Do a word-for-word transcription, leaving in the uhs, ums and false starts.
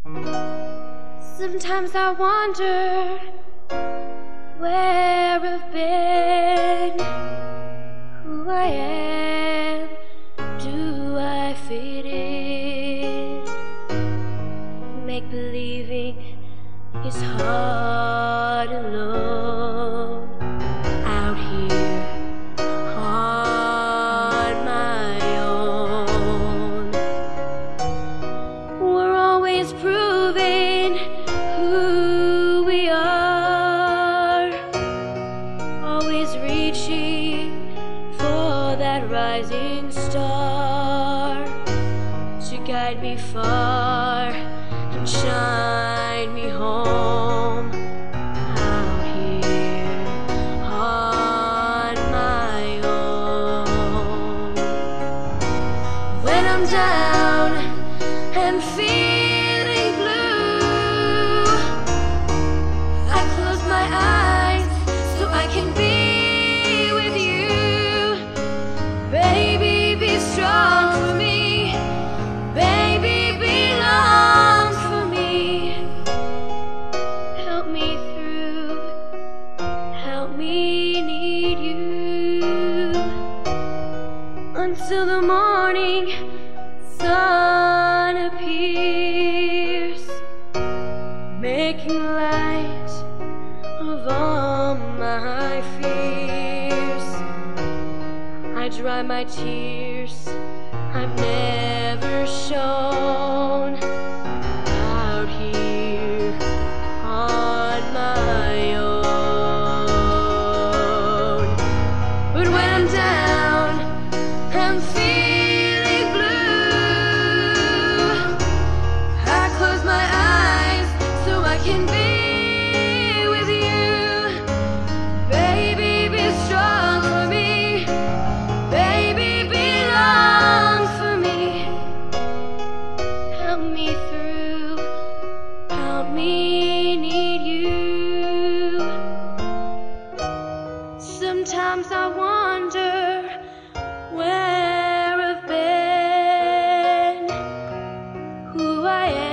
Sometimes I wonder where I've been, who I am, do I fit in? Make-believing is hard alone out here on my own. We're always proving who we are, always reaching for that rising star to guide me far and shine me home out here on my own. When I'm down and feeling blue, I close my eyes so I can be with you. Baby, be strong for me. Baby, belong for me. Help me through, help me need you. Until the morning sun appears, making light of all my fears. I dry my tears I've never shown out here on my own. But when I'm down, I'm feeling blue, I close my eyes so I can be with you. Baby, be strong for me. Baby, belong for me. Help me through, help me need you. Sometimes I wonder where I've been, who I am.